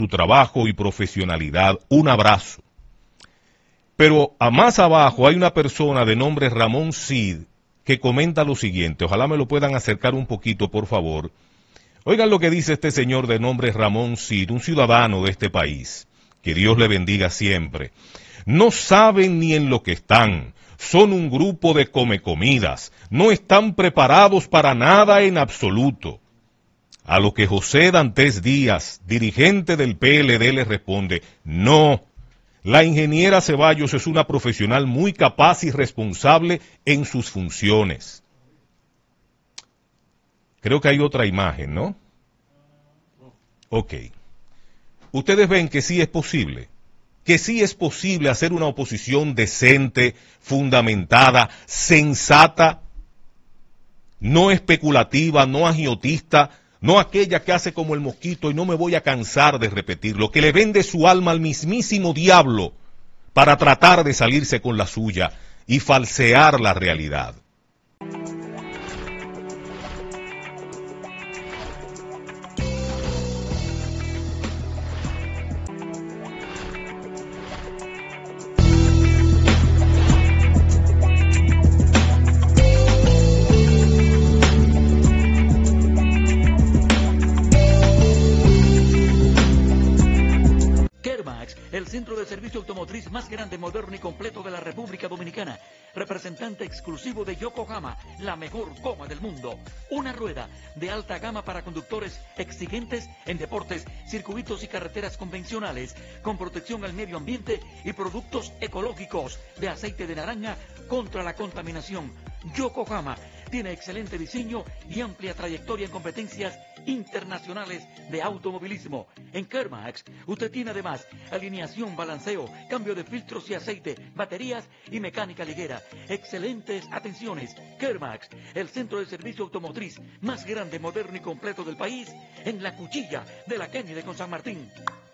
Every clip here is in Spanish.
su trabajo y profesionalidad. Un abrazo. Pero a más abajo hay una persona de nombre Ramón Cid que comenta lo siguiente. Ojalá me lo puedan acercar un poquito, por favor. Oigan lo que dice este señor de nombre Ramón Cid, un ciudadano de este país. Que Dios le bendiga siempre. No saben ni en lo que están. Son un grupo de comecomidas. No están preparados para nada en absoluto. A lo que José Dantes Díaz, dirigente del PLD, le responde, no. La ingeniera Ceballos es una profesional muy capaz y responsable en sus funciones. Creo que hay otra imagen, ¿no? Ok. Ustedes ven que sí es posible. Que sí es posible hacer una oposición decente, fundamentada, sensata, no especulativa, no agiotista, no aquella que hace como el mosquito, y no me voy a cansar de repetirlo, que le vende su alma al mismísimo diablo para tratar de salirse con la suya y falsear la realidad. El centro de servicio automotriz más grande, moderno y completo de la República Dominicana. Representante exclusivo de Yokohama, la mejor goma del mundo. Una rueda de alta gama para conductores exigentes en deportes, circuitos y carreteras convencionales, con protección al medio ambiente y productos ecológicos de aceite de naranja contra la contaminación. Yokohama tiene excelente diseño y amplia trayectoria en competencias internacionales de automovilismo. En Kermax, usted tiene además alineación, balanceo, cambio de filtros y aceite, baterías y mecánica liguera. Excelentes atenciones. Kermax, el centro de servicio automotriz más grande, moderno y completo del país, en la cuchilla de la Kennedy con San Martín.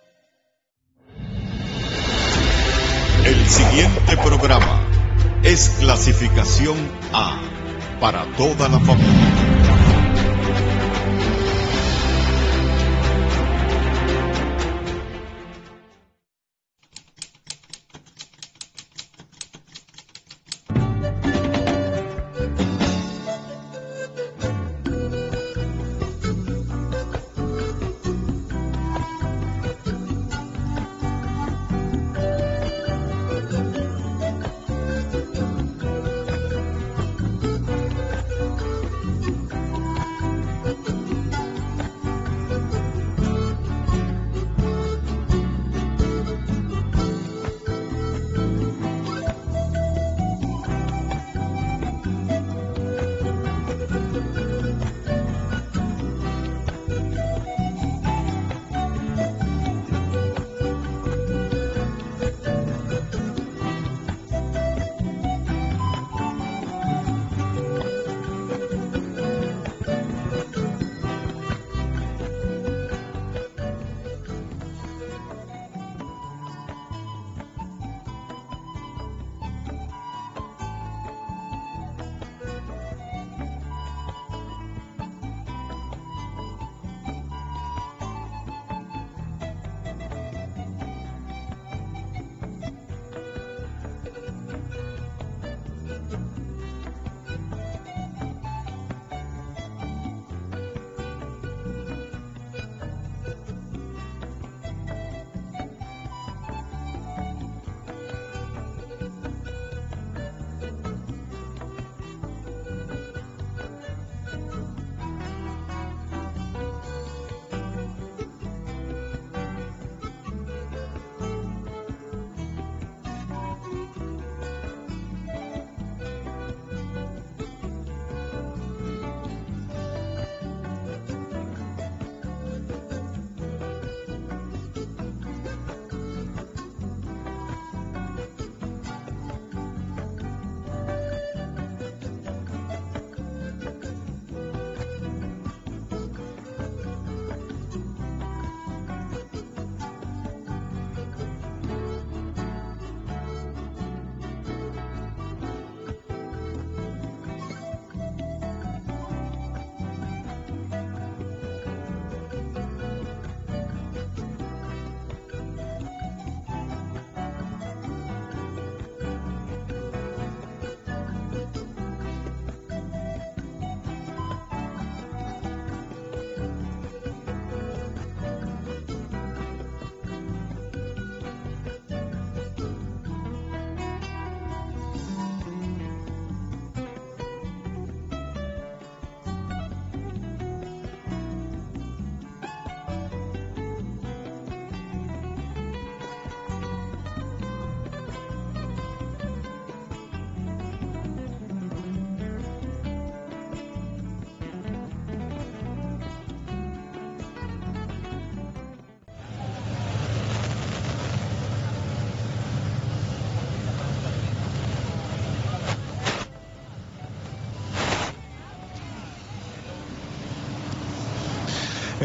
El siguiente programa es clasificación A para toda la familia.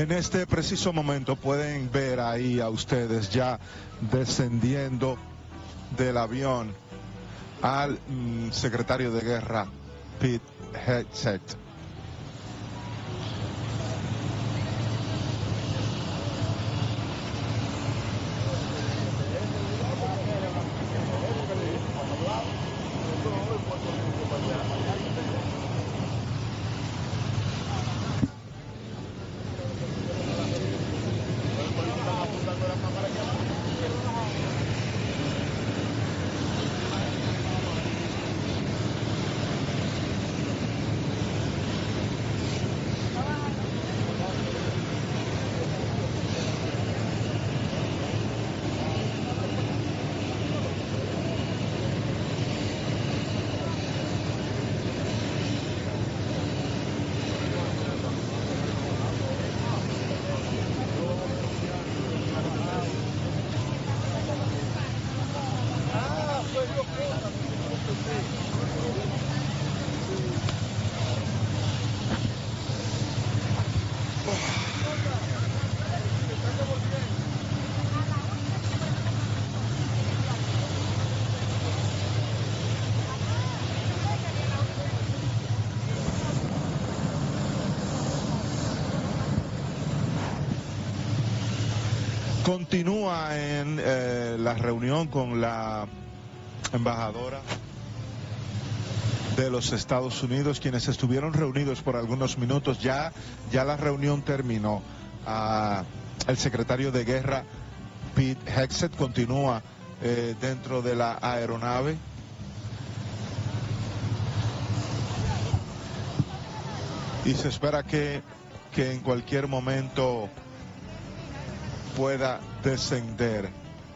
En este preciso momento pueden ver ahí a ustedes ya descendiendo del avión al secretario de Guerra, Pete Hegseth. Continúa en la reunión con la embajadora de los Estados Unidos, quienes estuvieron reunidos por algunos minutos. Ya la reunión terminó. El secretario de Guerra, Pete Hegseth, continúa dentro de la aeronave. Y se espera que en cualquier momento pueda descender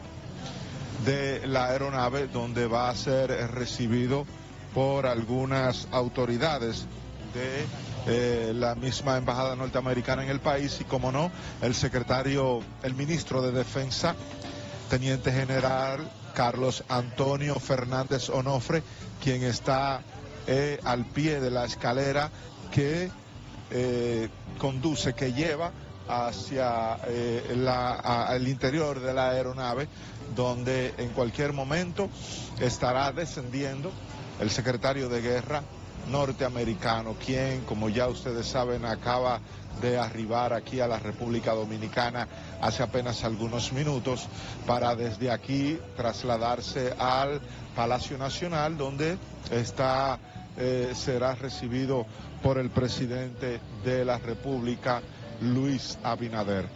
de la aeronave, donde va a ser recibido por algunas autoridades de la misma embajada norteamericana en el país y, como no, el ministro de Defensa, Teniente General Carlos Antonio Fernández Onofre, quien está al pie de la escalera que conduce, que lleva hacia el interior de la aeronave, donde en cualquier momento estará descendiendo el secretario de Guerra norteamericano, quien, como ya ustedes saben, acaba de arribar aquí a la República Dominicana hace apenas algunos minutos, para desde aquí trasladarse al Palacio Nacional, donde será recibido por el presidente de la República, Luis Abinader.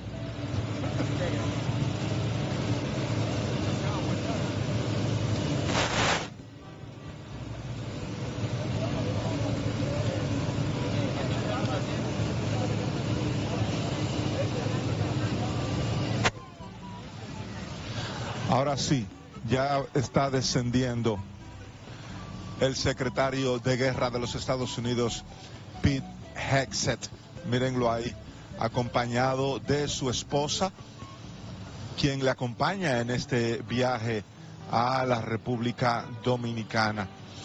Ahora sí, ya está descendiendo el secretario de Guerra de los Estados Unidos, Pete Hegseth. Mírenlo ahí, acompañado de su esposa, quien le acompaña en este viaje a la República Dominicana.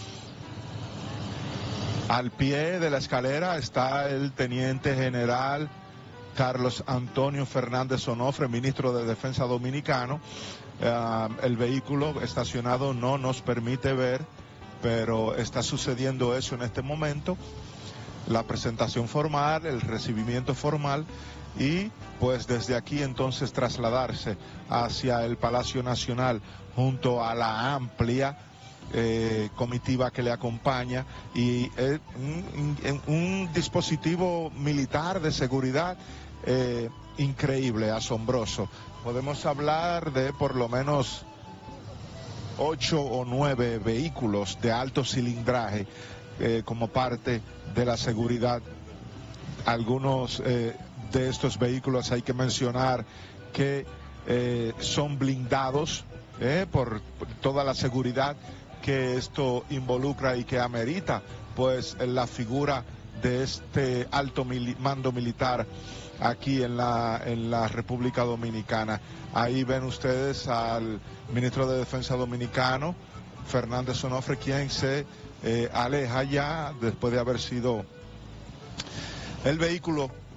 Al pie de la escalera está el Teniente General Carlos Antonio Fernández Onofre, ministro de Defensa dominicano. El vehículo estacionado no nos permite ver, pero está sucediendo eso en este momento. La presentación formal, el recibimiento formal, y pues desde aquí entonces trasladarse hacia el Palacio Nacional junto a la amplia comitiva que le acompaña y un dispositivo militar de seguridad increíble, asombroso. Podemos hablar de por lo menos 8 o 9 vehículos de alto cilindraje como parte de la seguridad. Algunos de estos vehículos hay que mencionar que son blindados por toda la seguridad que esto involucra y que amerita pues la figura de este alto mando militar aquí en la República Dominicana. Ahí ven ustedes al ministro de Defensa dominicano, Fernández Onofre, quien se aleja ya después de haber sido el vehículo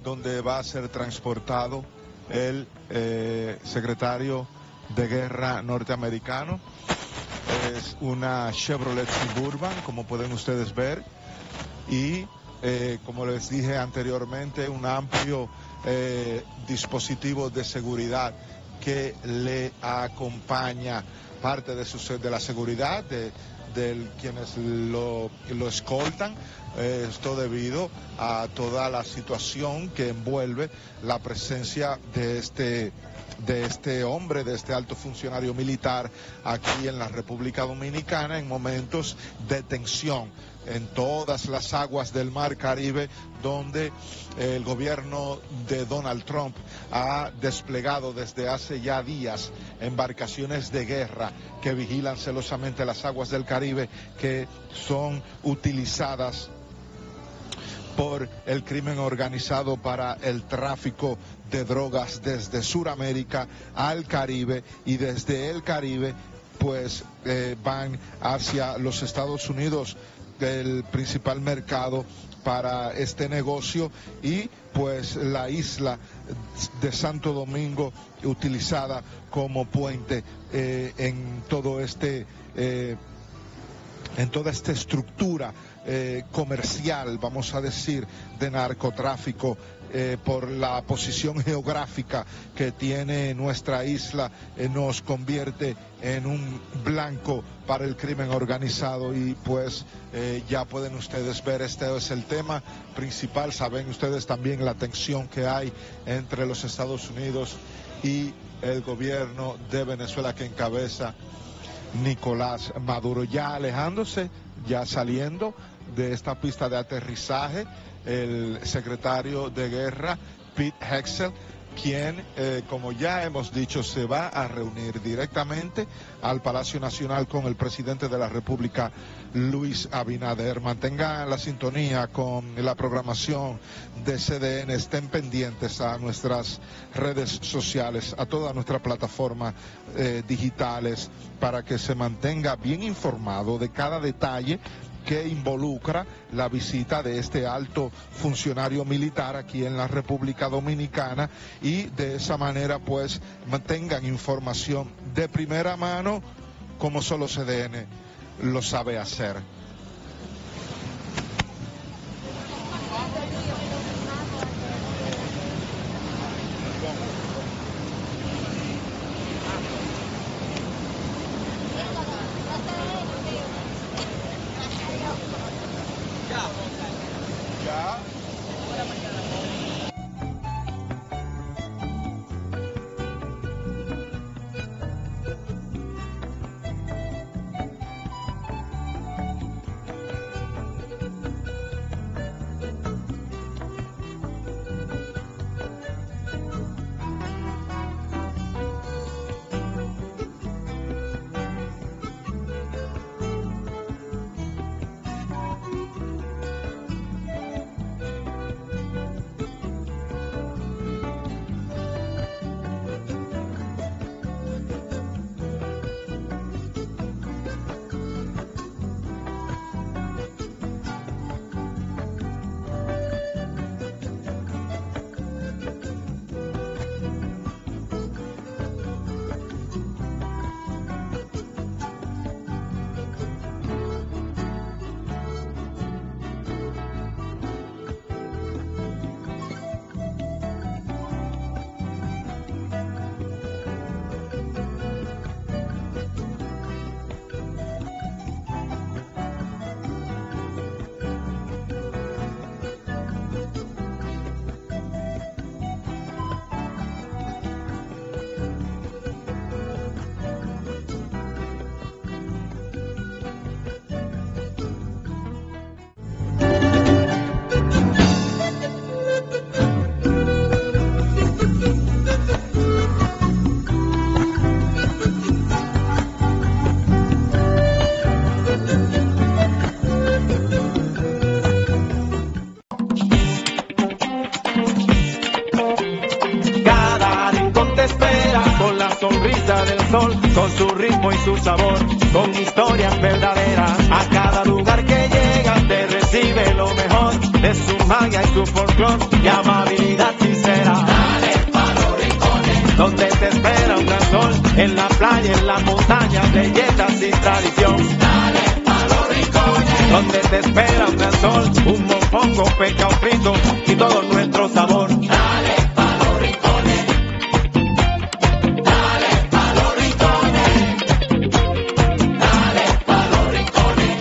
donde va a ser transportado el secretario de Guerra norteamericano. Es una Chevrolet Suburban, como pueden ustedes ver, y como les dije anteriormente, un amplio dispositivo de seguridad que le acompaña, parte de la seguridad de quienes lo escoltan. Esto debido a toda la situación que envuelve la presencia de este hombre, de este alto funcionario militar aquí en la República Dominicana en momentos de tensión en todas las aguas del Mar Caribe, donde el gobierno de Donald Trump ha desplegado desde hace ya días embarcaciones de guerra que vigilan celosamente las aguas del Caribe, que son utilizadas por el crimen organizado para el tráfico de drogas desde Sudamérica al Caribe, y desde el Caribe pues van hacia los Estados Unidos, el principal mercado para este negocio, y pues la isla de Santo Domingo utilizada como puente en toda esta estructura comercial, vamos a decir, de narcotráfico, por la posición geográfica que tiene nuestra isla, nos convierte en un blanco para el crimen organizado. Y pues ya pueden ustedes ver, este es el tema principal. Saben ustedes también la tensión que hay entre los Estados Unidos y el gobierno de Venezuela que encabeza Nicolás Maduro. Ya alejándose, ya saliendo de esta pista de aterrizaje, el secretario de Guerra, Pete Hegseth, quien, como ya hemos dicho, se va a reunir directamente al Palacio Nacional con el presidente de la República, Luis Abinader. Mantengan la sintonía con la programación de CDN, estén pendientes a nuestras redes sociales, a todas nuestras plataformas digitales, para que se mantenga bien informado de cada detalle que involucra la visita de este alto funcionario militar aquí en la República Dominicana, y de esa manera pues mantengan información de primera mano, como solo CDN lo sabe hacer. Con su ritmo y su sabor, con historias verdaderas. A cada lugar que llegas te recibe lo mejor. de su magia y su folclor y amabilidad sincera. Dale pa' los rincones, donde te espera un gran sol, en la playa, en la montaña, leyendas y tradición. dale pa' los rincones, Donde te espera un gran sol, un mofongo, pescado frito y todo nuestro sabor. dale pa' los rincones, dale pa' los rincones, dale pa' los rincones,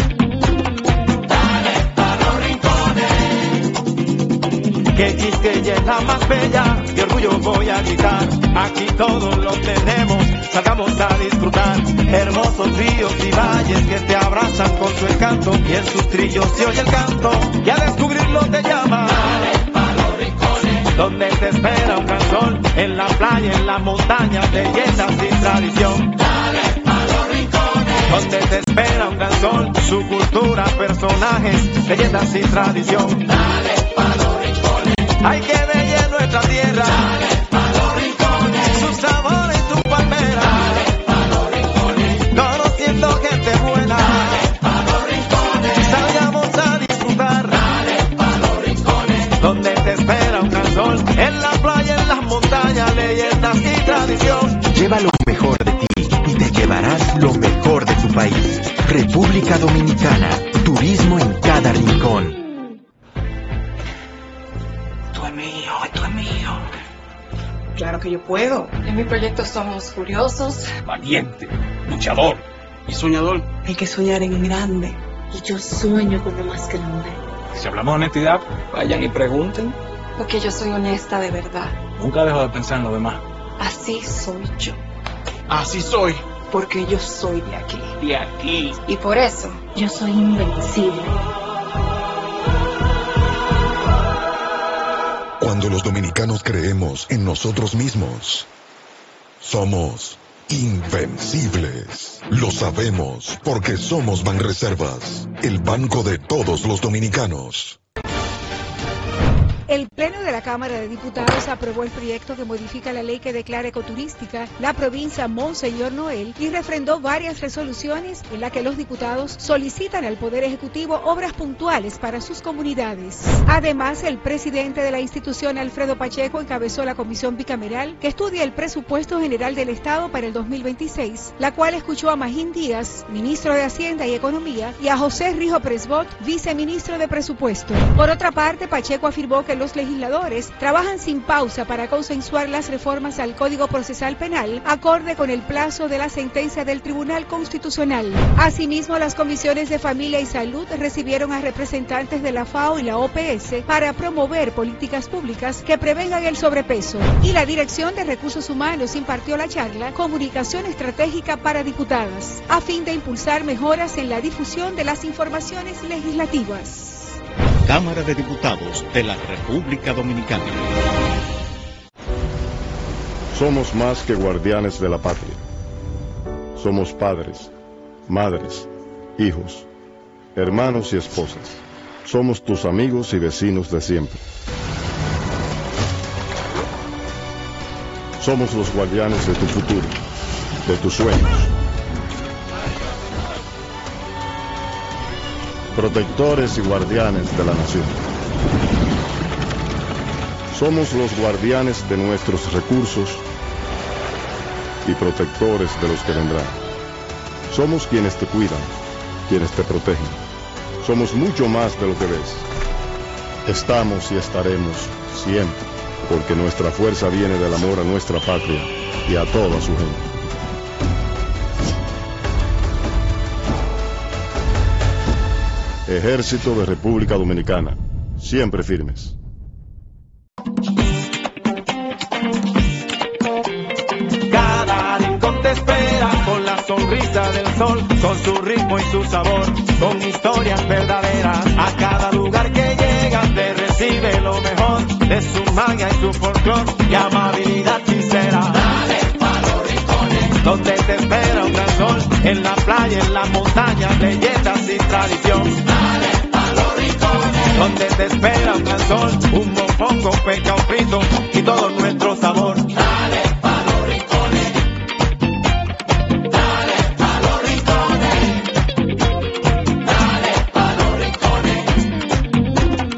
dale pa' los rincones. Que Quisqueya es la más bella, de orgullo voy a gritar. Aquí todos lo tenemos, salgamos a disfrutar. Hermosos ríos y valles que te abrazan con su encanto, y en sus trillos se oye el canto, y a descubrirlo te llama. Dale pa' los rincones, Donde te espera un gran sol, en la playa, en la montaña, leyendas y tradición. dale pa' los rincones, Donde te espera un gran sol, su cultura, personajes, leyendas y tradición. dale pa' los rincones, Hay que bella en nuestra tierra, dale pa' los rincones, su sabor en tu palmera, dale pa' los rincones, conociendo gente buena, pa' los rincones, salgamos a disfrutar. dale pa' los rincones, Donde te espera un gran sol, en la playa, en las montañas, leyendas y tradición. Lleva lo mejor de ti y te llevarás lo mejor de tu país. República Dominicana, turismo en cada rincón. Esto es mío. Claro que yo puedo. En mi proyecto somos curiosos. Valiente, luchador y soñador. Hay que soñar en grande. Y yo sueño con lo más grande. Si hablamos de honestidad, vayan y pregunten. Porque yo soy honesta de verdad. Nunca dejo de pensar en lo demás. Así soy yo. Así soy. Porque yo soy de aquí. De aquí. Y por eso, Yo soy invencible. Cuando los dominicanos creemos en nosotros mismos, somos invencibles. Lo sabemos porque somos Banreservas, el banco de todos los dominicanos. El Pleno de la Cámara de Diputados aprobó el proyecto que modifica la ley que declara ecoturística la provincia Monseñor Noel y refrendó varias resoluciones en las que los diputados solicitan al Poder Ejecutivo obras puntuales para sus comunidades. Además, el presidente de la institución, Alfredo Pacheco, encabezó la comisión bicameral que estudia el presupuesto general del Estado para el 2026, la cual escuchó a Magín Díaz, ministro de Hacienda y Economía, y a José Rijo Presbot, viceministro de Presupuesto. Por otra parte, Pacheco afirmó que los legisladores trabajan sin pausa para consensuar las reformas al Código Procesal Penal, acorde con el plazo de la sentencia del Tribunal Constitucional. Asimismo, las comisiones de Familia y Salud recibieron a representantes de la FAO y la OPS para promover políticas públicas que prevengan el sobrepeso. Y la Dirección de Recursos Humanos impartió la charla Comunicación Estratégica para Diputadas, a fin de impulsar mejoras en la difusión de las informaciones legislativas. Cámara de Diputados de la República Dominicana. Somos más que guardianes de la patria. Somos padres, madres, hijos, hermanos y esposas. Somos tus amigos y vecinos de siempre. Somos los guardianes de tu futuro, de tus sueños. Protectores y guardianes de la nación. Somos los guardianes de nuestros recursos y protectores de los que vendrán. Somos quienes te cuidan, quienes te protegen. Somos mucho más de lo que ves. Estamos y estaremos siempre, porque nuestra fuerza viene del amor a nuestra patria y a toda su gente. Ejército de República Dominicana, siempre firmes. Cada rincón te espera con la sonrisa del sol, con su ritmo y su sabor, con historias verdaderas. A cada lugar que llegas te recibe lo mejor de su magia y su folclor y amabilidad sincera. dale pa' los rincones, Donde te espera un gran sol, en la playa, en las montañas, leyendas y tradición. dale pa' los rincones, Donde te espera un gran sol, un mofongo, pescado frito y todo nuestro sabor. dale pa' los rincones, dale pa' los rincones, dale pa' los rincones,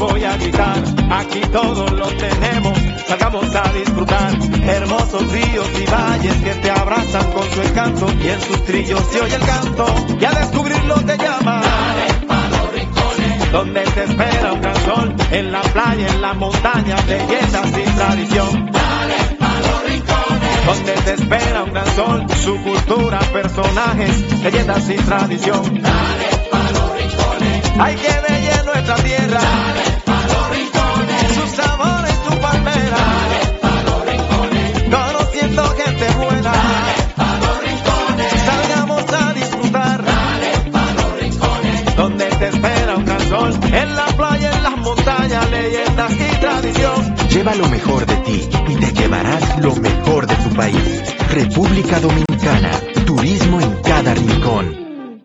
voy a gritar, aquí todos lo tenemos, salgamos a disfrutar. Hermosos ríos y valles que te abrazan con su encanto, y en sus trillos se oye el canto, y a descubrirlo te llama. Dale pa' los rincones, donde te espera un gran sol, en la playa, en la montaña, leyendas y tradición. dale pa' los rincones, Donde te espera un gran sol, su cultura, personajes, leyendas y tradición. dale pa' los rincones, Hay que bella en nuestra tierra, dale pa' los rincones, sus sabores, su palmera, dale pa' los rincones, conociendo gente buena, dale pa' los rincones, salgamos a disfrutar. dale pa' los rincones, Donde te espera un gran sol, en la playa, en las montañas, leyendas y tradición. Lleva lo mejor de ti y te llevarás lo mejor de tu país. República Dominicana, turismo en cada rincón.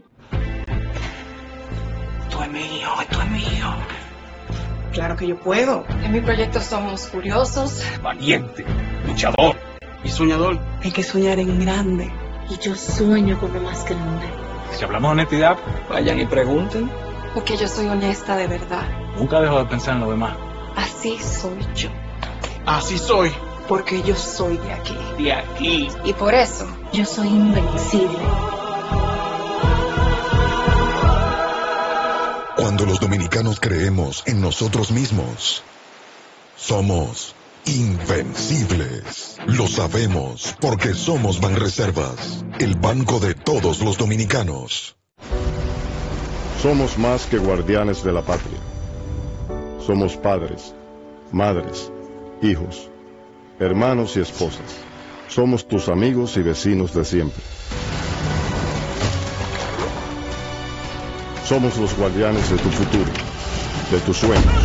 Esto es mío, esto es mío. Claro que yo puedo. En mi proyecto somos curiosos. Valiente, luchador y soñador. Hay que soñar en grande. Y yo sueño con lo más grande. Si hablamos de honestidad, vayan y pregunten. Porque yo soy honesta de verdad. Nunca dejo de pensar en lo demás. Así soy yo. Así soy. Porque yo soy de aquí. De aquí. Y por eso, Yo soy invencible. Cuando los dominicanos creemos en nosotros mismos, somos invencibles. Lo sabemos porque somos Banreservas, el banco de todos los dominicanos. Somos más que guardianes de la patria. Somos padres, madres, hijos, hermanos y esposas. Somos tus amigos y vecinos de siempre. Somos los guardianes de tu futuro, de tus sueños.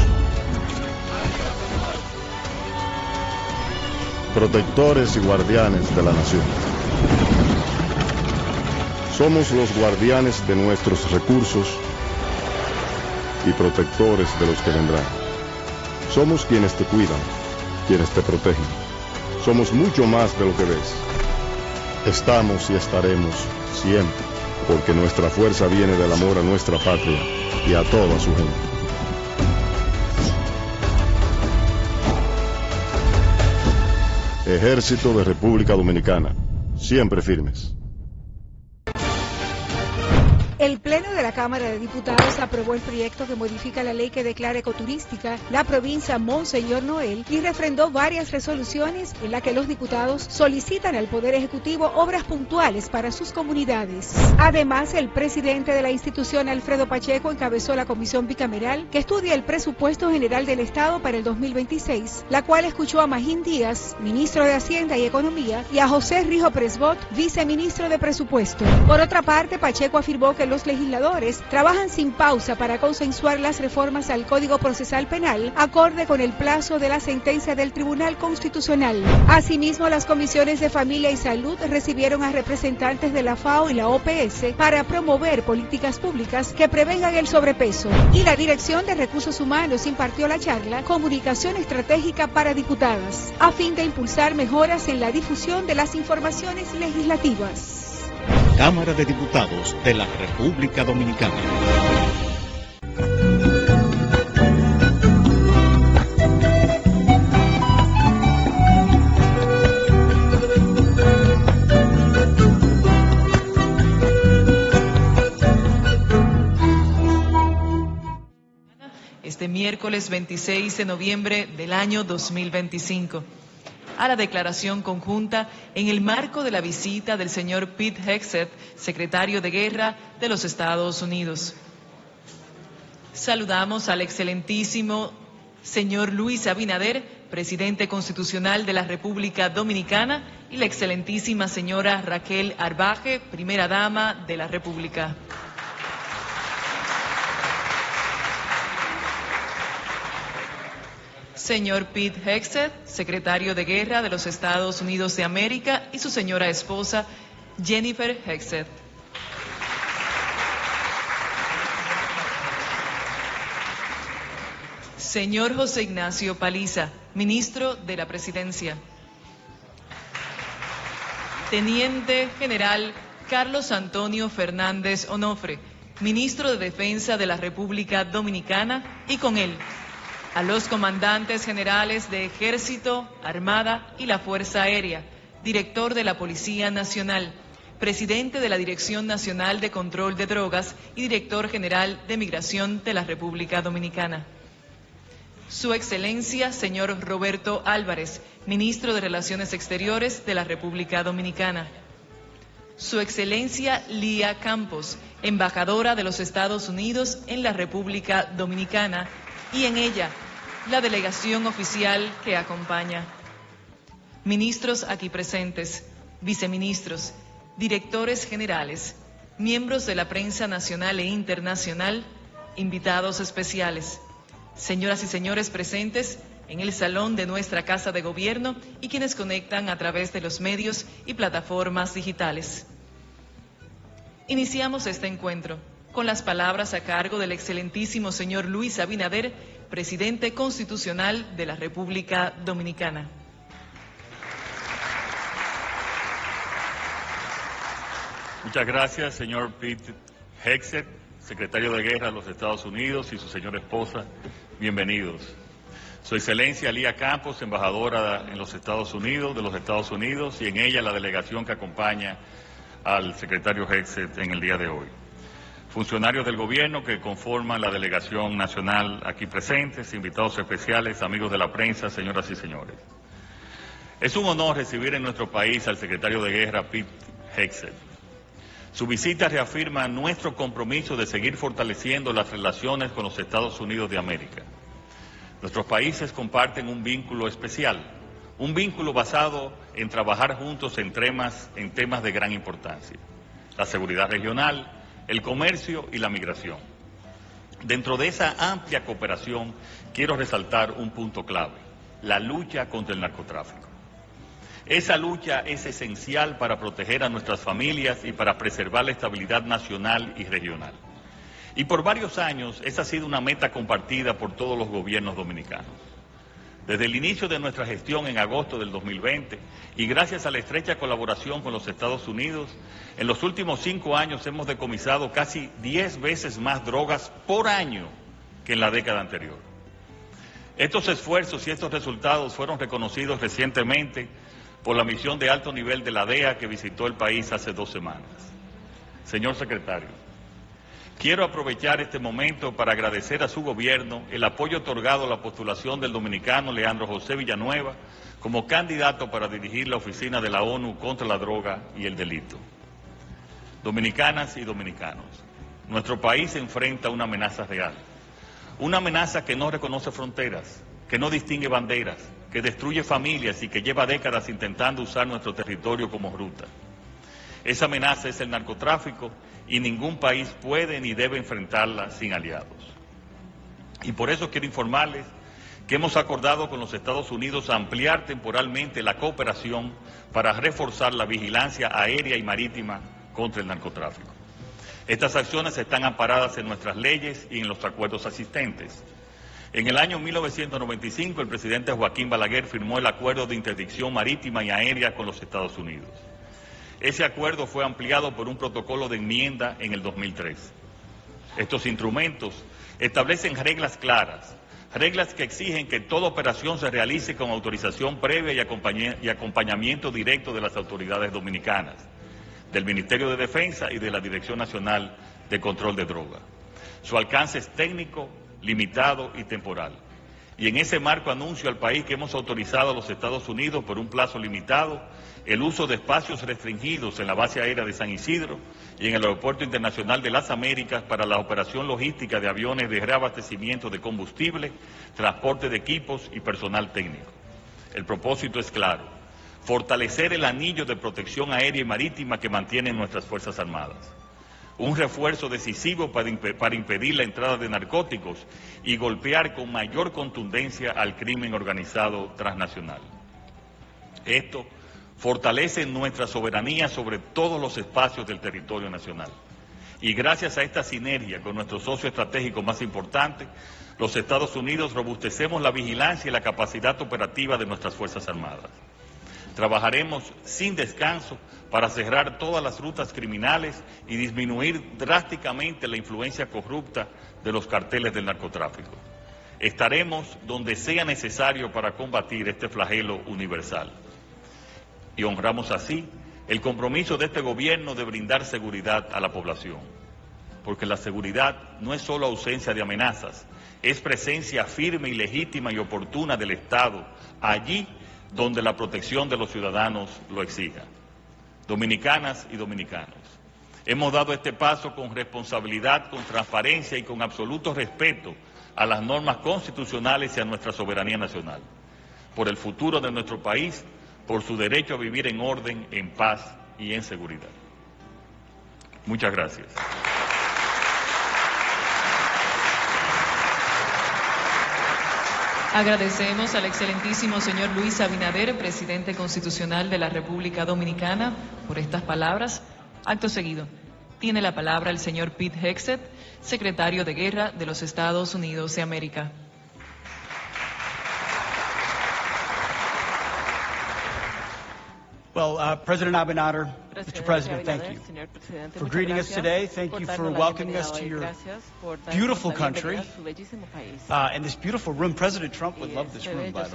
Protectores y guardianes de la nación. Somos los guardianes de nuestros recursos y protectores de los que vendrán. Somos quienes te cuidan, quienes te protegen. Somos mucho más de lo que ves. Estamos y estaremos siempre, porque nuestra fuerza viene del amor a nuestra patria y a toda su gente. Ejército de República Dominicana, siempre firmes. El Pleno de la Cámara de Diputados aprobó el proyecto que modifica la ley que declara ecoturística la provincia Monseñor Noel y refrendó varias resoluciones en las que los diputados solicitan al Poder Ejecutivo obras puntuales para sus comunidades. Además, el presidente de la institución, Alfredo Pacheco, encabezó la comisión bicameral que estudia el presupuesto general del Estado para el 2026, la cual escuchó a Magín Díaz, ministro de Hacienda y Economía, y a José Rijo Presbot, viceministro de Presupuesto. Por otra parte, Pacheco afirmó que los legisladores trabajan sin pausa para consensuar las reformas al Código Procesal Penal, acorde con el plazo de la sentencia del Tribunal Constitucional. Asimismo, las comisiones de Familia y Salud recibieron a representantes de la FAO y la OPS para promover políticas públicas que prevengan el sobrepeso. Y la Dirección de Recursos Humanos impartió la charla Comunicación Estratégica para Diputadas, a fin de impulsar mejoras en la difusión de las informaciones legislativas. Cámara de Diputados de la República Dominicana. Este miércoles 26 de noviembre del año 2025. A la declaración conjunta en el marco de la visita del señor Pete Hegseth, secretario de Guerra de los Estados Unidos. Saludamos al excelentísimo señor Luis Abinader, presidente constitucional de la República Dominicana, y la excelentísima señora Raquel Arbaje, primera dama de la República. Señor Pete Hegseth, secretario de Guerra de los Estados Unidos de América, y su señora esposa, Jennifer Hegseth. Señor José Ignacio Paliza, ministro de la Presidencia. Teniente General Carlos Antonio Fernández Onofre, ministro de Defensa de la República Dominicana, y con él a los comandantes generales de Ejército, Armada y la Fuerza Aérea, director de la Policía Nacional, presidente de la Dirección Nacional de Control de Drogas y director general de Migración de la República Dominicana. Su Excelencia, señor Roberto Álvarez, ministro de Relaciones Exteriores de la República Dominicana. Su Excelencia Lía Campos, embajadora de los Estados Unidos en la República Dominicana, y en ella, la delegación oficial que acompaña. Ministros aquí presentes, viceministros, directores generales, miembros de la prensa nacional e internacional, invitados especiales, señoras y señores presentes en el salón de nuestra Casa de Gobierno y quienes conectan a través de los medios y plataformas digitales. Iniciamos este encuentro con las palabras a cargo del excelentísimo señor Luis Abinader, presidente constitucional de la República Dominicana. Muchas gracias, señor Pete Hegseth, secretario de Guerra de los Estados Unidos, y su señora esposa. Bienvenidos. Su Excelencia Lía Campos, embajadora en los Estados Unidos, de los Estados Unidos, y en ella la delegación que acompaña al secretario Hegseth en el día de hoy. Funcionarios del gobierno que conforman la delegación nacional aquí presentes, invitados especiales, amigos de la prensa, señoras y señores. Es un honor recibir en nuestro país al secretario de Guerra, Pete Hegseth. Su visita reafirma nuestro compromiso de seguir fortaleciendo las relaciones con los Estados Unidos de América. Nuestros países comparten un vínculo especial, un vínculo basado en trabajar juntos en temas de gran importancia: la seguridad regional, el comercio y la migración. Dentro de esa amplia cooperación, quiero resaltar un punto clave: la lucha contra el narcotráfico. Esa lucha es esencial para proteger a nuestras familias y para preservar la estabilidad nacional y regional. Y por varios años, esa ha sido una meta compartida por todos los gobiernos dominicanos. Desde el inicio de nuestra gestión en agosto del 2020 y gracias a la estrecha colaboración con los Estados Unidos, en los últimos 5 años hemos decomisado casi 10 veces más drogas por año que en la década anterior. Estos esfuerzos y estos resultados fueron reconocidos recientemente por la misión de alto nivel de la DEA que visitó el país hace 2 semanas. Señor secretario, quiero aprovechar este momento para agradecer a su gobierno el apoyo otorgado a la postulación del dominicano Leandro José Villanueva como candidato para dirigir la Oficina de la ONU contra la Droga y el Delito. Dominicanas y dominicanos, nuestro país se enfrenta a una amenaza real, una amenaza que no reconoce fronteras, que no distingue banderas, que destruye familias y que lleva décadas intentando usar nuestro territorio como ruta. Esa amenaza es el narcotráfico y ningún país puede ni debe enfrentarla sin aliados. Y por eso quiero informarles que hemos acordado con los Estados Unidos ampliar temporalmente la cooperación para reforzar la vigilancia aérea y marítima contra el narcotráfico. Estas acciones están amparadas en nuestras leyes y en los acuerdos asistentes. En el año 1995, el presidente Joaquín Balaguer firmó el Acuerdo de Interdicción Marítima y Aérea con los Estados Unidos. Ese acuerdo fue ampliado por un protocolo de enmienda en el 2003. Estos instrumentos establecen reglas claras, reglas que exigen que toda operación se realice con autorización previa y acompañamiento directo de las autoridades dominicanas, del Ministerio de Defensa y de la Dirección Nacional de Control de Drogas. Su alcance es técnico, limitado y temporal. Y en ese marco anuncio al país que hemos autorizado a los Estados Unidos por un plazo limitado el uso de espacios restringidos en la base aérea de San Isidro y en el Aeropuerto Internacional de las Américas para la operación logística de aviones de reabastecimiento de combustible, transporte de equipos y personal técnico. El propósito es claro: fortalecer el anillo de protección aérea y marítima que mantienen nuestras Fuerzas Armadas. Un refuerzo decisivo para impedir la entrada de narcóticos y golpear con mayor contundencia al crimen organizado transnacional. Esto fortalece nuestra soberanía sobre todos los espacios del territorio nacional. Y gracias a esta sinergia con nuestro socio estratégico más importante, los Estados Unidos, robustecemos la vigilancia y la capacidad operativa de nuestras Fuerzas Armadas. Trabajaremos sin descanso para cerrar todas las rutas criminales y disminuir drásticamente la influencia corrupta de los carteles del narcotráfico. Estaremos donde sea necesario para combatir este flagelo universal. Y honramos así el compromiso de este gobierno de brindar seguridad a la población. Porque la seguridad no es solo ausencia de amenazas, es presencia firme y legítima y oportuna del Estado, allí donde la protección de los ciudadanos lo exija. Dominicanas y dominicanos, hemos dado este paso con responsabilidad, con transparencia y con absoluto respeto a las normas constitucionales y a nuestra soberanía nacional, por el futuro de nuestro país, por su derecho a vivir en orden, en paz y en seguridad. Muchas gracias. Agradecemos al excelentísimo señor Luis Abinader, presidente constitucional de la República Dominicana, por estas palabras. Acto seguido, tiene la palabra el señor Pete Hegseth, secretario de Guerra de los Estados Unidos de América. Well, President Abinader, Mr. President, thank you for greeting us today. Thank you for welcoming us to your beautiful country and this beautiful room. President Trump would love this room, by the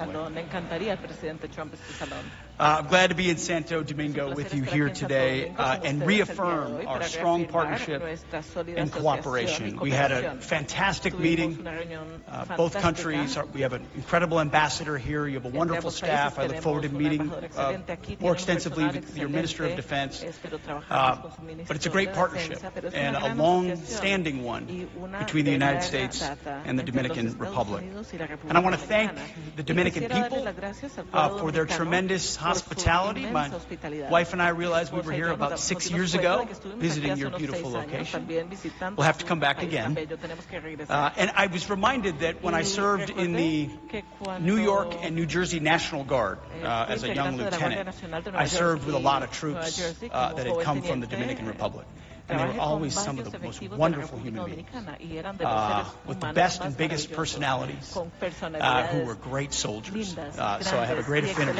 way. I'm glad to be in Santo Domingo with you here today and reaffirm our strong partnership and cooperation. We had a fantastic meeting. Both countries, we have an incredible ambassador here. You have a wonderful staff. I look forward to meeting more extensively with your Minister of Defense. But it's a great partnership and a long-standing one between the United States and the Dominican Republic. And I want to thank the Dominican people for their tremendous hospitality. My wife and I realized we were here about 6 years ago, visiting your beautiful location. We'll have to come back again. And I was reminded that when I served in the New York and New Jersey National Guard as a young lieutenant, I served with a lot of troops that had come from the Dominican Republic. And they were always some of the most wonderful human beings, with the best and biggest personalities, who were great soldiers. So I have a great affinity.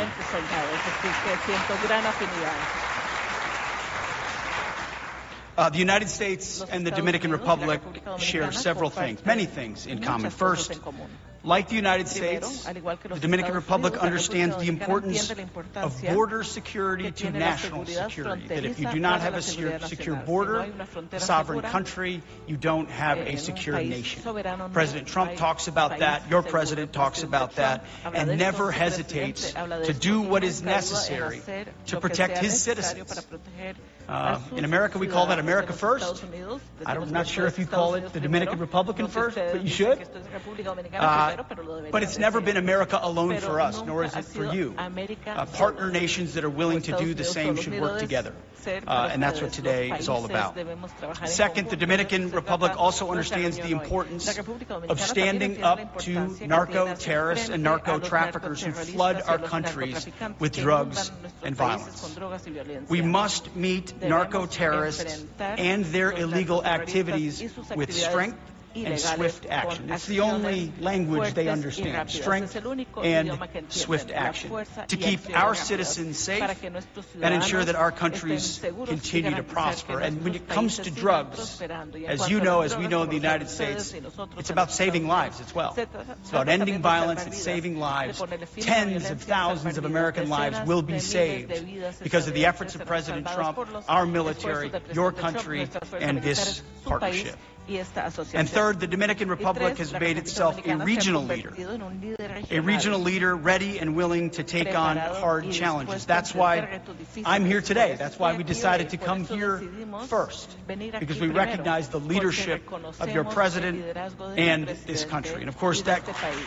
The United States and the Dominican Republic share several things, many things in common. First, like the United States, the Dominican Republic understands the importance of border security to national security. That if you do not have a secure border, a sovereign country, you don't have a secure nation. President Trump talks about that, your president talks about that, and never hesitates to do what is necessary to protect his citizens. In America, we call that America First. I'm not sure if you call it the Dominican Republican First, but you should. But it's never been America alone for us, nor is it for you. Partner nations that are willing to do the same should work together. And that's what today is all about. Second, the Dominican Republic also understands the importance of standing up to narco-terrorists and narco-traffickers who flood our countries with drugs and violence. We must meet narco-terrorists and their illegal activities with strength and swift action. It's the only language they understand, strength and swift action, to keep our citizens safe and ensure that our countries continue to prosper. And when it comes to drugs, as you know, as we know in the United States, it's about saving lives as well. It's about ending violence and saving lives. Tens of thousands of American lives will be saved because of the efforts of President Trump, our military, your country, and this partnership. And third, the Dominican Republic has made itself a regional leader ready and willing to take on hard challenges. That's why I'm here today. That's why we decided to come here first, because we recognize the leadership of your president and this country. And of course, that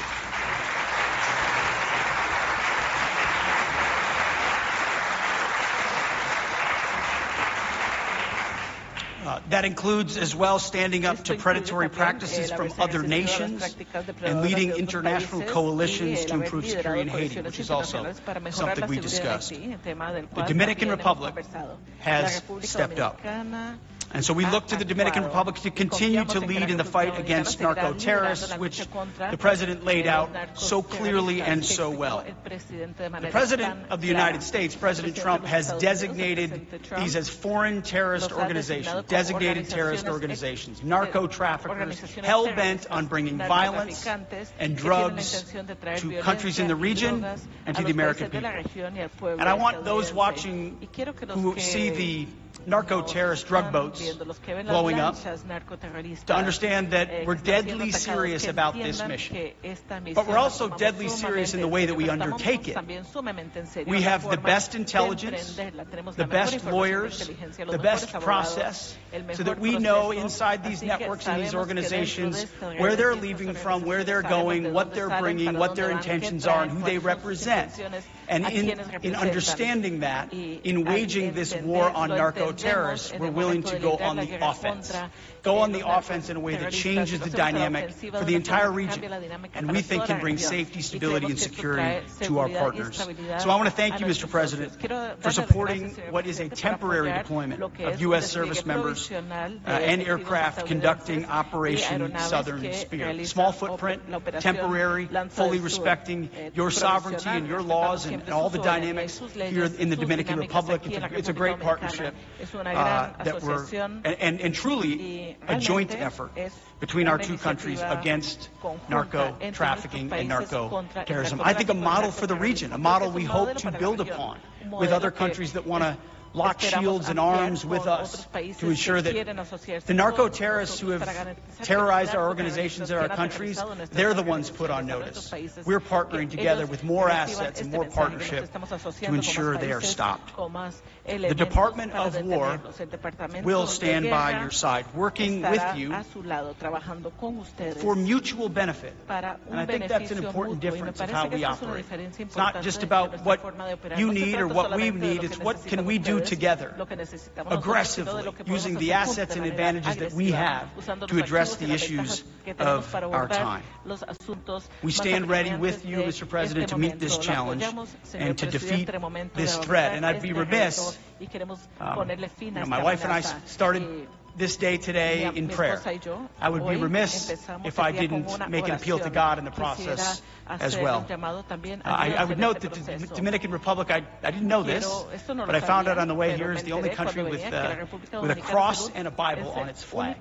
that includes as well standing up to predatory practices from other nations and leading international coalitions to improve security in Haiti, which is also something we discussed. The Dominican Republic has stepped up. And so we look to the Dominican Republic to continue to lead in the fight against narco-terrorists, which the President laid out so clearly and so well. The President of the United States, President Trump, has designated these as foreign terrorist organizations, designated terrorist organizations, narco-traffickers, hell-bent on bringing violence and drugs to countries in the region and to the American people. And I want those watching who see the narco-terrorist drug boats blowing up to understand that we're deadly serious about this mission. But we're also deadly serious in the way that we undertake it. We have the best intelligence, the best lawyers, the best process, so that we know inside these networks and these organizations where they're leaving from, where they're going, what they're bringing, what their intentions are, and who they represent. And in understanding that, in waging this war on narco-terrorists, we're willing to go on the offense. Go on the offense in a way that changes the dynamic for the entire region, and we think can bring safety, stability, and security to our partners. So I want to thank you, Mr. President, for supporting what is a temporary deployment of U.S. service members and aircraft conducting Operation Southern Spear. Small footprint, temporary, fully respecting your sovereignty and your laws and all the dynamics here in the Dominican Republic. It's a great partnership that we're, and truly a joint effort between our two countries against narco trafficking and narco terrorism. I think a model for the region, a model we hope to build upon with other countries that want to lock shields and arms with us to ensure that the narco-terrorists who have terrorized our organizations and our countries, they're the ones put on notice. We're partnering together with more assets and more partnership to ensure they are stopped. The Department of War will stand by your side, working with you for mutual benefit. And I think that's an important difference of how we operate. It's not just about what you need or what we need, it's what can we do together, aggressively, using the assets and advantages that we have to address the issues of our time. We stand ready with you, Mr. President, to meet this challenge and to defeat this threat. And I'd be remiss, my wife and I started this day today in prayer. I would be remiss if I didn't make an appeal to God in the process as well. I would note that the Dominican Republic, I didn't know this, but I found out on the way here, is the only country with a cross and a Bible on its flag.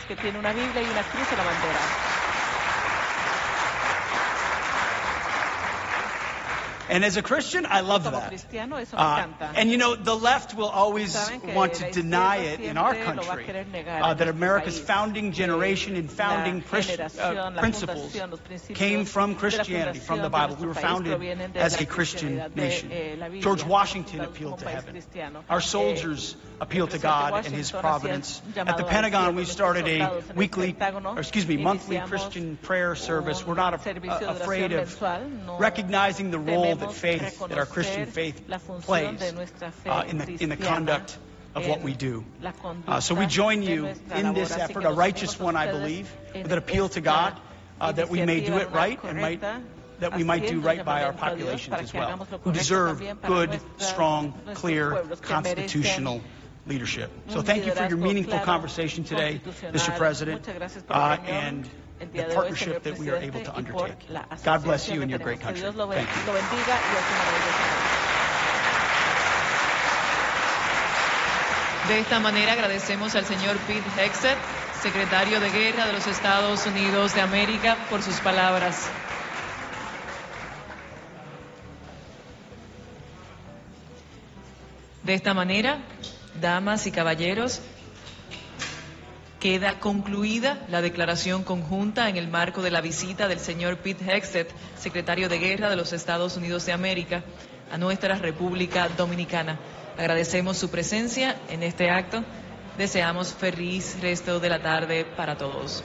And as a Christian, I love that. And you know, the left will always want to deny it in our country, that America's founding generation and founding principles came from Christianity, from the Bible. We were founded as a Christian nation. George Washington appealed to heaven. Our soldiers appealed to God and His providence. At the Pentagon, we started a monthly Christian prayer service. We're not afraid of recognizing the role that our Christian faith plays in the conduct of what we do. So we join you in this effort, a righteous one, I believe, with an appeal to God that we may do it right and that we might do right by our populations as well, who deserve good, strong, clear, constitutional leadership. So thank you for your meaningful conversation today, Mr. President, and the partnership that we are able to undertake. God bless you and your great country. Thank you. De esta manera agradecemos al señor Pete Hegseth, secretario de Guerra de los Estados Unidos de América, por sus palabras. De esta manera, damas y caballeros, queda concluida la declaración conjunta en el marco de la visita del señor Pete Hegseth, secretario de Guerra de los Estados Unidos de América, a nuestra República Dominicana. Agradecemos su presencia en este acto. Deseamos feliz resto de la tarde para todos.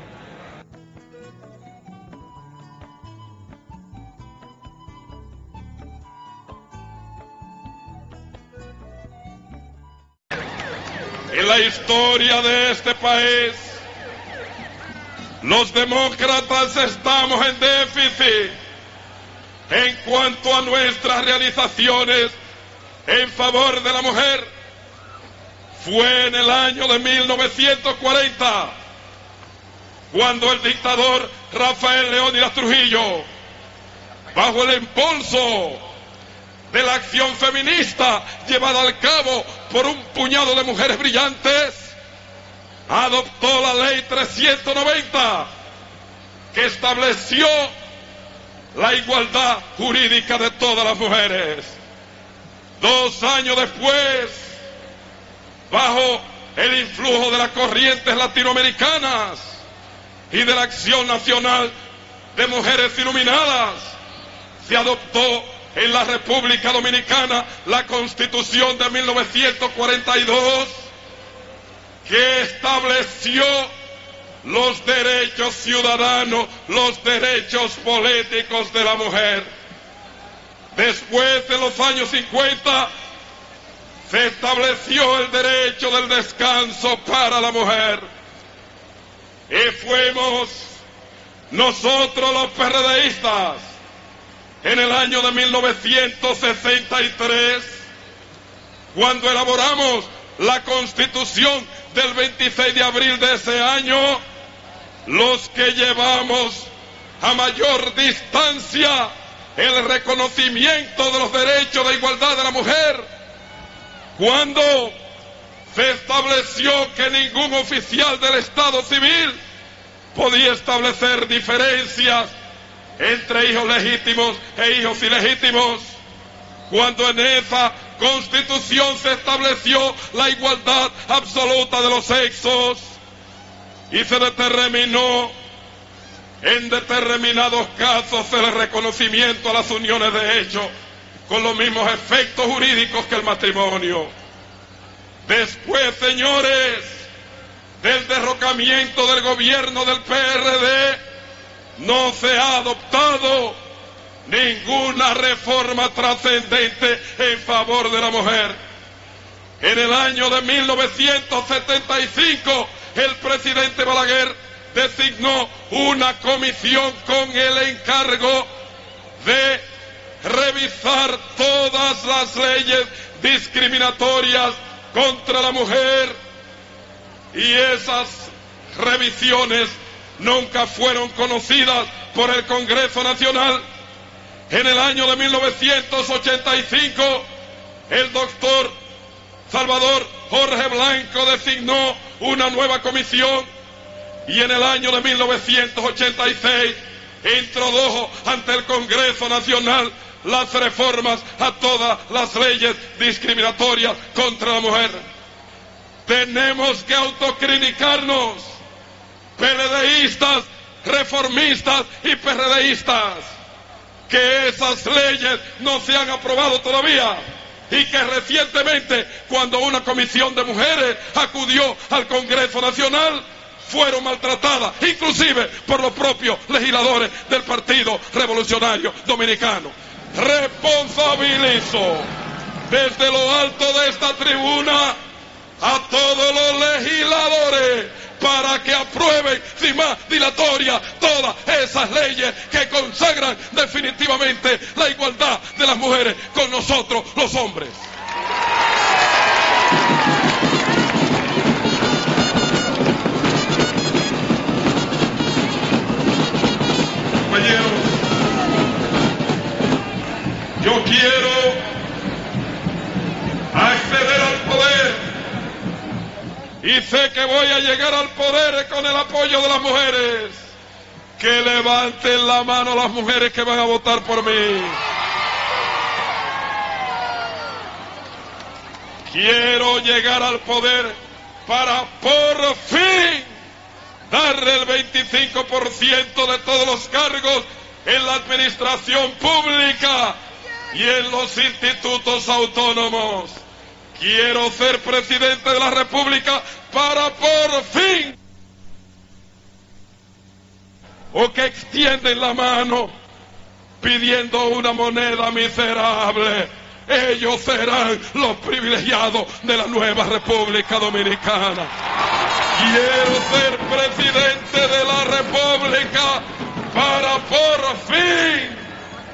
En la historia de este país, los demócratas estamos en déficit en cuanto a nuestras realizaciones en favor de la mujer. fue en el año de 1940, cuando el dictador Rafael Leónidas Trujillo, bajo el impulso de la acción feminista llevada al cabo por un puñado de mujeres brillantes, adoptó la ley 390, que estableció la igualdad jurídica de todas las mujeres. 2 años después, bajo el influjo de las corrientes latinoamericanas y de la Acción Nacional de Mujeres Iluminadas, se adoptó en la República Dominicana la Constitución de 1942, que estableció los derechos ciudadanos, los derechos políticos de la mujer. Después, en los años 50, se estableció el derecho del descanso para la mujer. Y fuimos nosotros los PRDistas, en el año de 1963, cuando elaboramos la Constitución del 26 de abril de ese año, los que llevamos a mayor distancia el reconocimiento de los derechos de igualdad de la mujer, cuando se estableció que ningún oficial del Estado civil podía establecer diferencias entre hijos legítimos e hijos ilegítimos, cuando en esa Constitución se estableció la igualdad absoluta de los sexos y se determinó en determinados casos el reconocimiento a las uniones de hecho con los mismos efectos jurídicos que el matrimonio. Después, señores, del derrocamiento del gobierno del PRD, no se ha adoptado ninguna reforma trascendente en favor de la mujer. En el año de 1975, el presidente Balaguer designó una comisión con el encargo de revisar todas las leyes discriminatorias contra la mujer, y esas revisiones nunca fueron conocidas por el Congreso Nacional. En el año de 1985, el doctor Salvador Jorge Blanco designó una nueva comisión, y en el año de 1986 introdujo ante el Congreso Nacional las reformas a todas las leyes discriminatorias contra la mujer. Tenemos que autocriticarnos, PLDistas, reformistas y PRDistas, que esas leyes no se han aprobado todavía, y que recientemente, cuando una comisión de mujeres acudió al Congreso Nacional, fueron maltratadas, inclusive por los propios legisladores del Partido Revolucionario Dominicano. Responsabilizo desde lo alto de esta tribuna a todos los legisladores para que aprueben sin más dilatoria todas esas leyes que consagran definitivamente la igualdad de las mujeres con nosotros los hombres. Compañeros, yo quiero acceder al poder, y sé que voy a llegar al poder con el apoyo de las mujeres. Que levanten la mano las mujeres que van a votar por mí. Quiero llegar al poder para por fin darle el 25% de todos los cargos en la administración pública y en los institutos autónomos. Quiero ser presidente de la República para por fin, o que extienden la mano pidiendo una moneda miserable. Ellos serán los privilegiados de la nueva República Dominicana. Quiero ser presidente de la República para por fin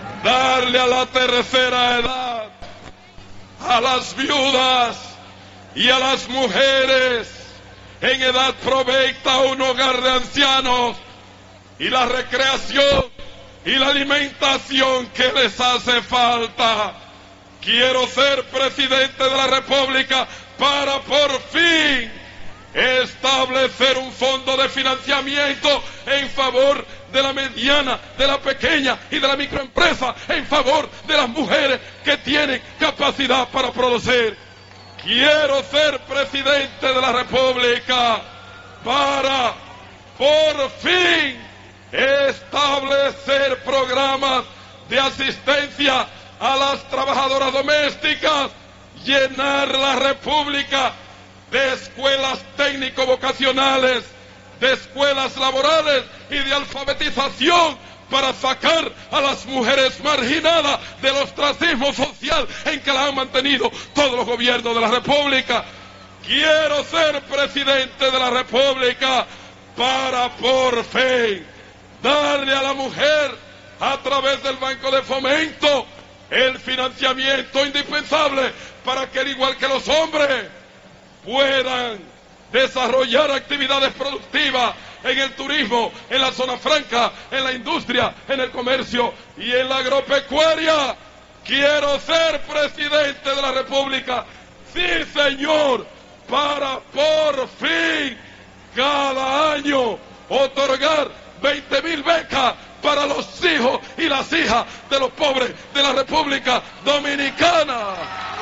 darle a la tercera edad, a las viudas y a las mujeres en edad provecta a un hogar de ancianos y la recreación y la alimentación que les hace falta. Quiero ser presidente de la República para por fin establecer un fondo de financiamiento en favor de la mediana, de la pequeña y de la microempresa, en favor de las mujeres que tienen capacidad para producir. Quiero ser presidente de la República para por fin establecer programas de asistencia a las trabajadoras domésticas, llenar la República de escuelas técnico-vocacionales, de escuelas laborales y de alfabetización para sacar a las mujeres marginadas del ostracismo social en que la han mantenido todos los gobiernos de la República. Quiero ser presidente de la República para por fin darle a la mujer a través del Banco de Fomento el financiamiento indispensable para que, al igual que los hombres, puedan desarrollar actividades productivas en el turismo, en la zona franca, en la industria, en el comercio y en la agropecuaria. Quiero ser presidente de la República, sí señor, para por fin cada año otorgar 20.000 becas para los hijos y las hijas de los pobres de la República Dominicana.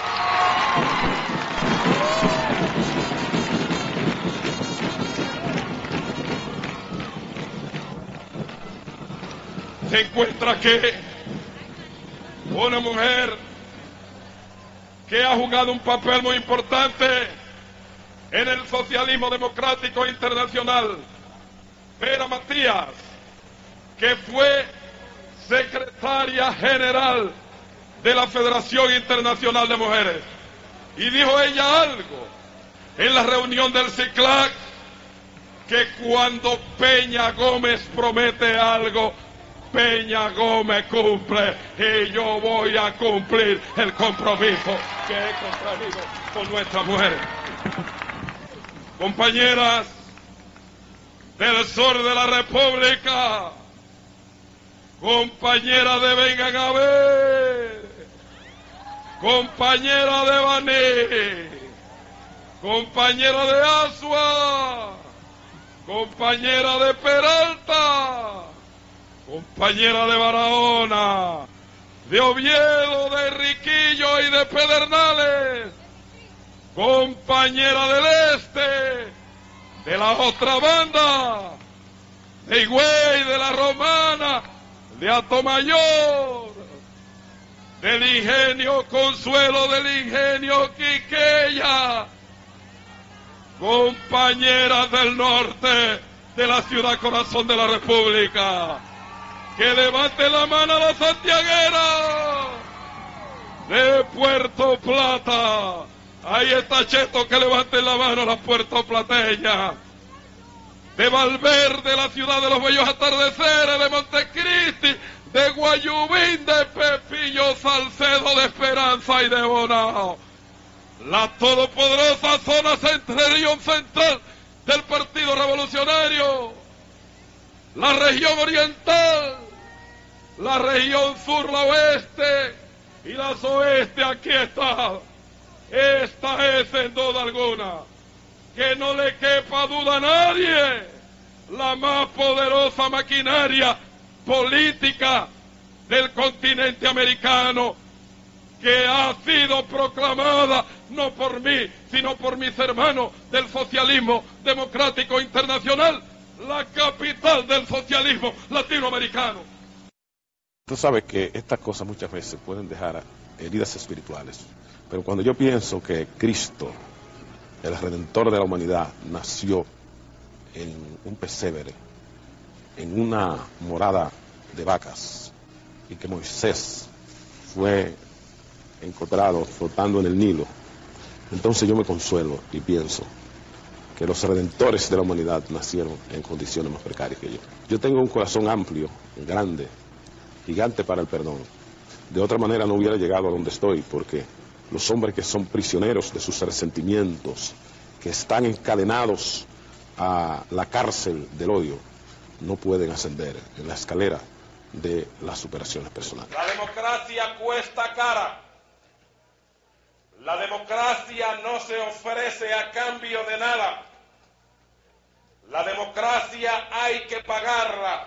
Se encuentra que una mujer que ha jugado un papel muy importante en el socialismo democrático internacional, Vera Matías, que fue secretaria general de la Federación Internacional de Mujeres, y dijo ella algo en la reunión del CICLAC, que cuando Peña Gómez promete algo, Peña Gómez cumple, y yo voy a cumplir el compromiso que he contraído con nuestras mujeres. Compañeras del sur de la República, compañeras de Vengan a Ver, compañera de Baní, compañera de Asua, compañera de Peralta, compañera de Barahona, de Oviedo, de Enriquillo y de Pedernales, compañera del Este, de la otra banda, de Higüey, de la Romana, de Atomayor, del Ingenio Consuelo, del Ingenio Quiqueya, compañeras del norte de la ciudad corazón de la República, que levante la mano a la santiaguera de Puerto Plata. Ahí está Cheto, que levante la mano a la puertoplateña. De Valverde, la ciudad de los bellos atardeceres, de Montecristi, de Guayubín, de Pepillo Salcedo, de Esperanza y de Bonao. La todopoderosa zona región central del Partido Revolucionario, la región oriental, la región sur, la oeste y las oeste. Aquí está. Esta es, sin duda alguna, que no le quepa duda a nadie, la más poderosa maquinaria política del continente americano, que ha sido proclamada no por mí, sino por mis hermanos del socialismo democrático internacional, la capital del socialismo latinoamericano. Tú sabes que estas cosas muchas veces pueden dejar heridas espirituales, pero cuando yo pienso que Cristo, el Redentor de la humanidad, nació en un pesebre, en una morada de vacas, y que Moisés fue encontrado flotando en el Nilo, entonces yo me consuelo y pienso que los redentores de la humanidad nacieron en condiciones más precarias que yo. Yo tengo un corazón amplio, grande, gigante para el perdón. De otra manera no hubiera llegado a donde estoy, porque los hombres que son prisioneros de sus resentimientos, que están encadenados a la cárcel del odio, no pueden ascender en la escalera de las superaciones personales. La democracia cuesta cara. La democracia no se ofrece a cambio de nada. La democracia hay que pagarla.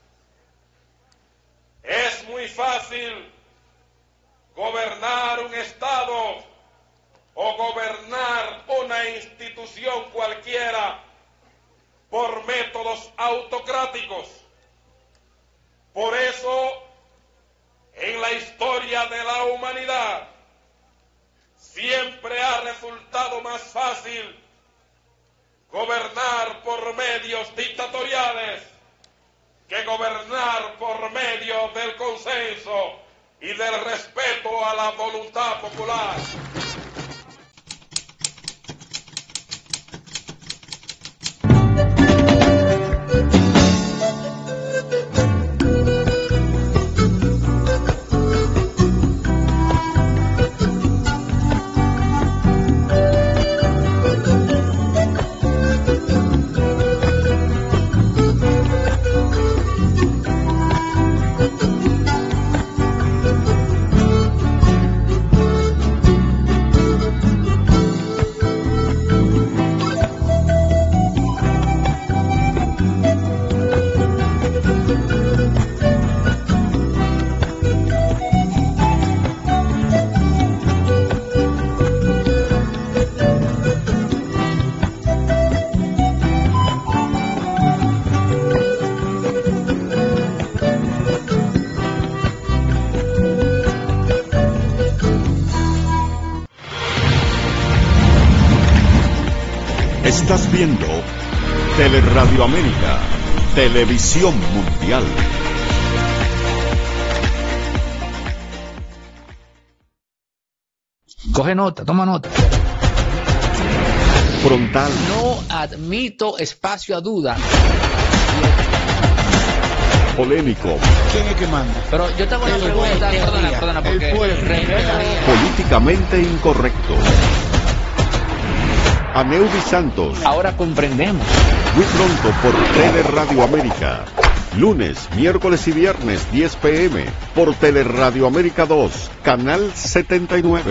Es muy fácil gobernar un Estado o gobernar una institución cualquiera por métodos autocráticos. Por eso, en la historia de la humanidad, siempre ha resultado más fácil gobernar por medios dictatoriales que gobernar por medio del consenso y del respeto a la voluntad popular. Estás viendo Teleradio América, Televisión Mundial. Coge nota, toma nota. Frontal. No admito espacio a duda. Polémico. ¿Quién es que manda? Pero yo tengo una pregunta, perdona, porque... Políticamente incorrecto. Aneudi Santos. Ahora comprendemos. Muy pronto por Teleradio América. Lunes, miércoles y viernes, 10 p.m. por Teleradio América 2, Canal 79.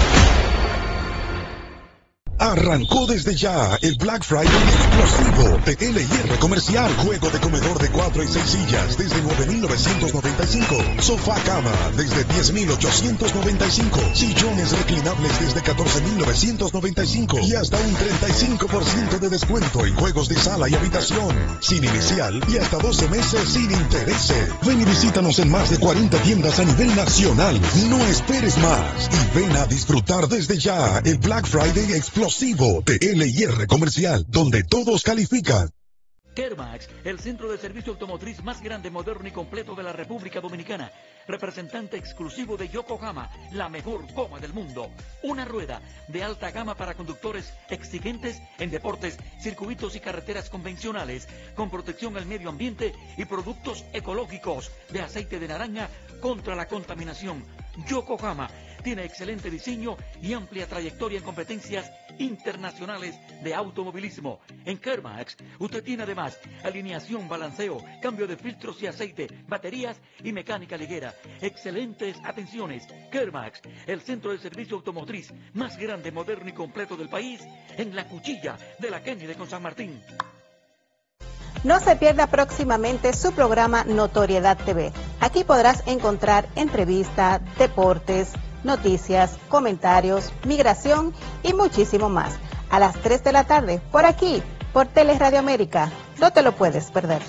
Arrancó desde ya el Black Friday explosivo de L&R Comercial. Juego de comedor de 4 y 6 sillas desde 9,995. Sofá cama desde 10,895. Sillones reclinables desde 14,995. Y hasta un 35% de descuento en juegos de sala y habitación. Sin inicial y hasta 12 meses sin intereses. Ven y visítanos en más de 40 tiendas a nivel nacional. No esperes más y ven a disfrutar desde ya el Black Friday explosivo de L&R Comercial, donde todos califican. Kermax, el centro de servicio automotriz más grande, moderno y completo de la República Dominicana. Representante exclusivo de Yokohama, la mejor goma del mundo. Una rueda de alta gama para conductores exigentes en deportes, circuitos y carreteras convencionales, con protección al medio ambiente y productos ecológicos de aceite de naranja contra la contaminación. Yokohama tiene excelente diseño y amplia trayectoria en competencias internacionales de automovilismo. En Kermax, usted tiene además alineación, balanceo, cambio de filtros y aceite, baterías y mecánica liguera. Excelentes atenciones. Kermax, el centro de servicio automotriz más grande, moderno y completo del país, en la cuchilla de la Kennedy con San Martín. No se pierda próximamente su programa Notoriedad TV. Aquí podrás encontrar entrevistas, deportes, noticias, comentarios, migración y muchísimo más. A las 3 de la tarde, por aquí, por Teleradio América. No te lo puedes perder.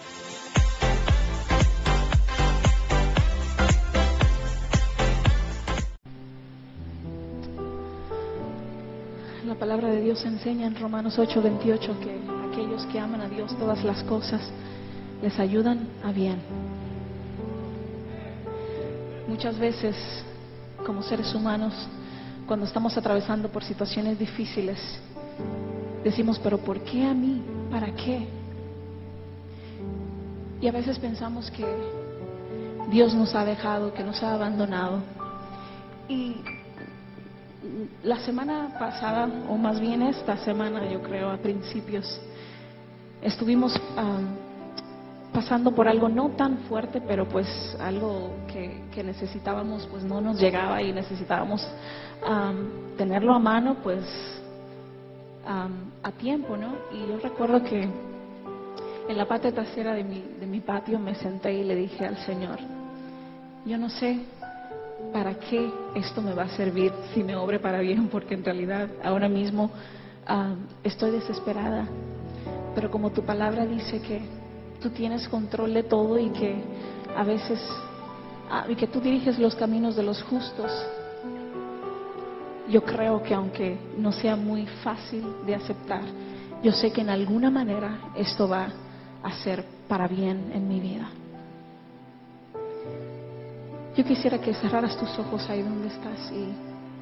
La palabra de Dios enseña en Romanos 8:28 que aquellos que aman a Dios, todas las cosas les ayudan a bien. Muchas veces, como seres humanos, cuando estamos atravesando por situaciones difíciles, decimos, pero ¿por qué a mí? ¿Para qué? Y a veces pensamos que Dios nos ha dejado, que nos ha abandonado. Y La semana pasada, o más bien esta semana, yo creo, a principios, estuvimos pasando por algo no tan fuerte, pero pues algo que necesitábamos, pues no nos llegaba y necesitábamos tenerlo a mano, pues a tiempo, ¿no? Y yo recuerdo que en la parte trasera de mi patio me senté y le dije al Señor, yo no sé para qué esto me va a servir si me obre para bien, porque en realidad ahora mismo estoy desesperada, pero como tu palabra dice que tú tienes control de todo y que a veces y que tú diriges los caminos de los justos, yo creo que aunque no sea muy fácil de aceptar, yo sé que en alguna manera esto va a ser para bien en mi vida. Yo quisiera que cerraras tus ojos ahí donde estás, y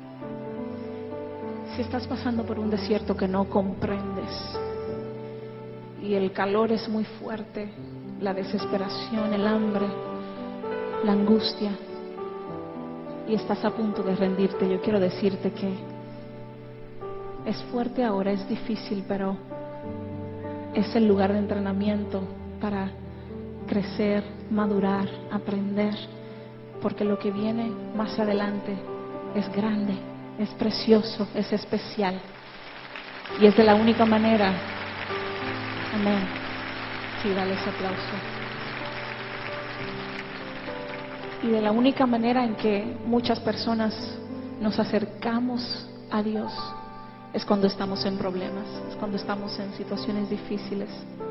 si estás pasando por un desierto que no comprendes y el calor es muy fuerte, la desesperación, el hambre, la angustia, y estás a punto de rendirte, yo quiero decirte que es fuerte ahora, es difícil, pero es el lugar de entrenamiento para crecer, madurar, aprender, porque lo que viene más adelante es grande, es precioso, es especial, y es de la única manera. Amén. Sí, dale ese aplauso. Y de la única manera en que muchas personas nos acercamos a Dios es cuando estamos en problemas, es cuando estamos en situaciones difíciles.